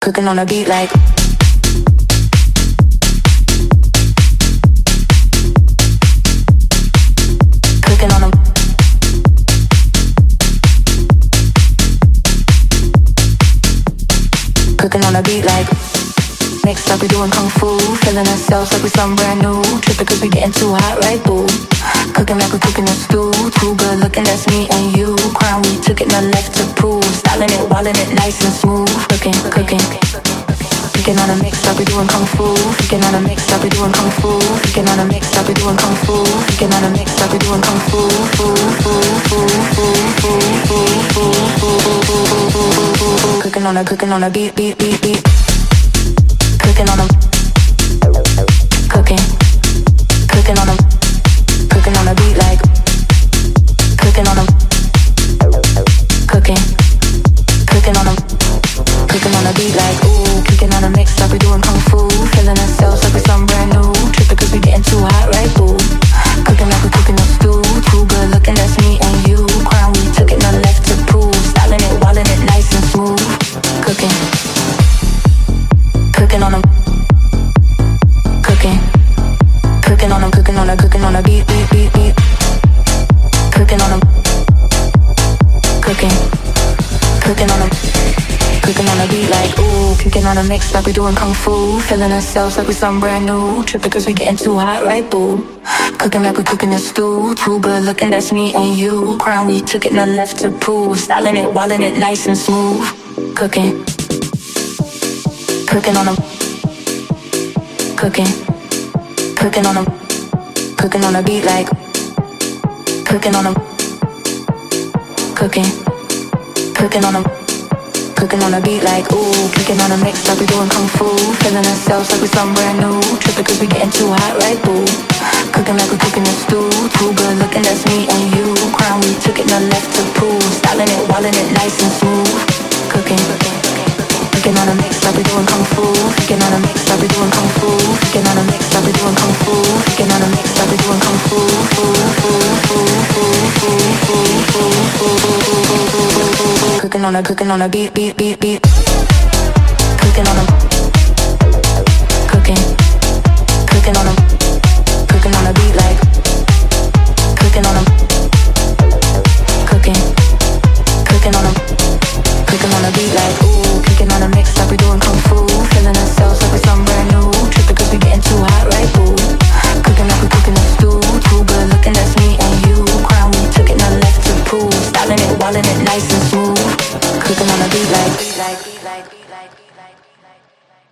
cooking on a beat like cooking on a cooking on a beat like mixed up, we doing kung fu, feeling ourselves like we something brand new, tripping cause we getting too hot, right boo? Cooking like we're cooking a stew, too good looking, that's me and you. Crown, we took it, nothing left to prove, styling it, wilding it nice and smooth. Cooking, freaking on a mix up, we doing kung fu. Freaking on a mix up, we doing kung fu. Freaking on a mix up, we doing kung fu. Freaking on a mix up, we doing kung fu. Cooking on a beat. Cooking on a cooking on a beat like cooking on a beat like ooh, kicking on a mix up, we doing kung fu, feeling ourselves like we're something brand new, tripping cause we getting too hot, right boo? Cooking like we're cooking a stew, too good looking, that's me and you. Crown, we took it, nothing left to prove, styling it, wilding it nice and smooth. Cooking on a cooking on a beat. Cooking on a cooking on a beat like ooh, kicking on a mix like we doing kung fu, feeling ourselves like we something brand new, tripping cause we getting too hot, right boo? Cooking like we cooking a stew, too good looking, that's me and you. Crown, we took it, nothing left to prove, styling it, wilding it nice and smooth. Cooking on a cooking on a beat like cooking on a beat like ooh, kicking on a mix like we doing kung fu, feeling ourselves like we something brand new, tripping cause we getting too hot, right boo? Cooking like we cooking a stew, too good looking, that's me and you. Crown, we took it, nothing left to prove, styling it, wilding it nice and smooth. Cooking on a mix like we doing kung fu. Freaking on a mix like we doing kung fu. Freaking on a mix like we doing kung fu. Freaking on a mix like we doing kung fu. Cooking on a beat.